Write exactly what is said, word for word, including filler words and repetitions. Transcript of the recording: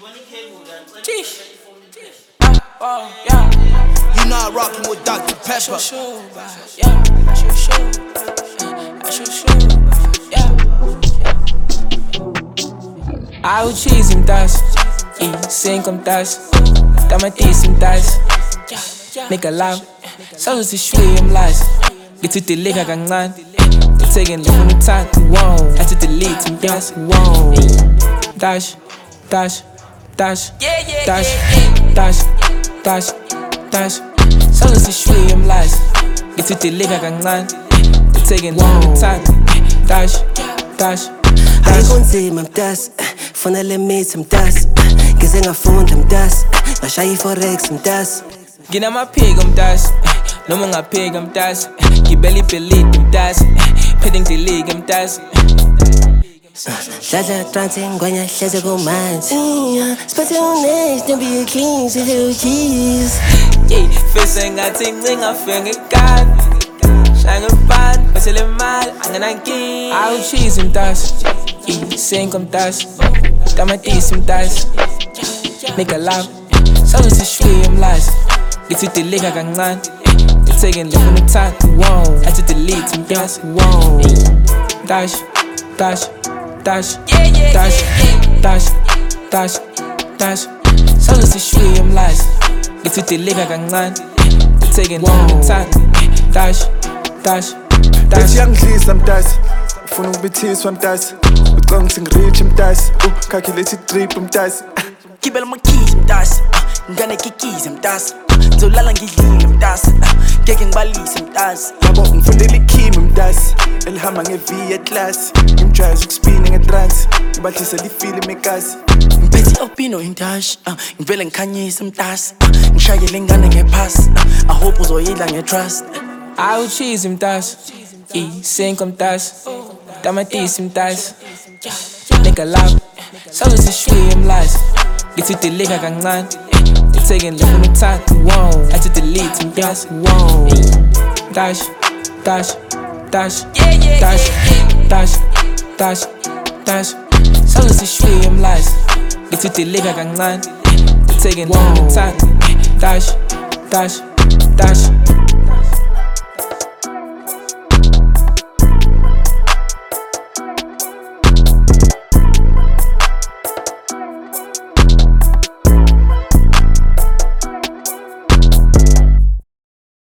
Oh, yeah. You not rocking with Doctor Pepper. Yeah, shoot, shoot. Shoot, shoot. Yeah. Au cheese mtas, e cinco mtas, tamatisi mtas. Make a love, so it's a shwee mlas. Get to the leg kancane, taking the full time. Wow, I to delete mtas. Wow, dash, dash, dash, dash, dash, dash, dash. So it's a shwee mlas. Get to the leg kancane, taking the full time. Dash, dash. Ayikunzima mtas, fanele mithi mtas, ngize ngafunda mtas, ngashaya i-forex mtas. Nginamaphiko mtas, noma ungaphika mtas, ngibela ibhelidi mtas, phethe ngidilike mtas. Dladla trance ngwenya hleze kumanzi. Siphethe unext nembiye clean sidle cheese. Yeah, fese ngathi ncinga fe ngekani, shaya ngepani, basele mali anganankingi. Au cheese mtas, e cinco mtas, tamatisi mtas. Make a love, so it's a shwee mlas. Get to delete kancane, taking the full time. Wow, I to delete mtas. Wow, dash, dash, dash, dash, dash, dash, dash. So it's a shwee mlas. Get to delete kancane, taking the full time. Dash, dash, dash. Bethi yangidlisa mntasi, ufuna ukubithiswa mntasi, ucanga ukuthi ngirich mntasi, ucalculate i-drip mntasi. Gibela amakeys mntasi, ngane kikize mntasi, ngizolala ngidlile mntasi, ngeke ngibalise mntasi. Yabo ngifundela ikhimi mntasi, elihamba nge-V yeklasi, ngimjwayeza ukuspina ngetrance, ngibadlisela ifilimu ekasi. Ngiphethe opino intashi, ngivele ngikhanyise mntasi, ngishayele ingane ngephasi, I hope uzoyidla ngetrust. Au cheese mtas, e cinco mtas, tamatisi mtas. Make a love, so it's a shwee mlas. Get to delete kancane, taking the full time. Wow, I to delete mtas. Wow, dash, dash, dash, dash, dash, dash, dash. So it's a shwee mlas. Get to delete kancane, taking the full time. Dash, dash, dash.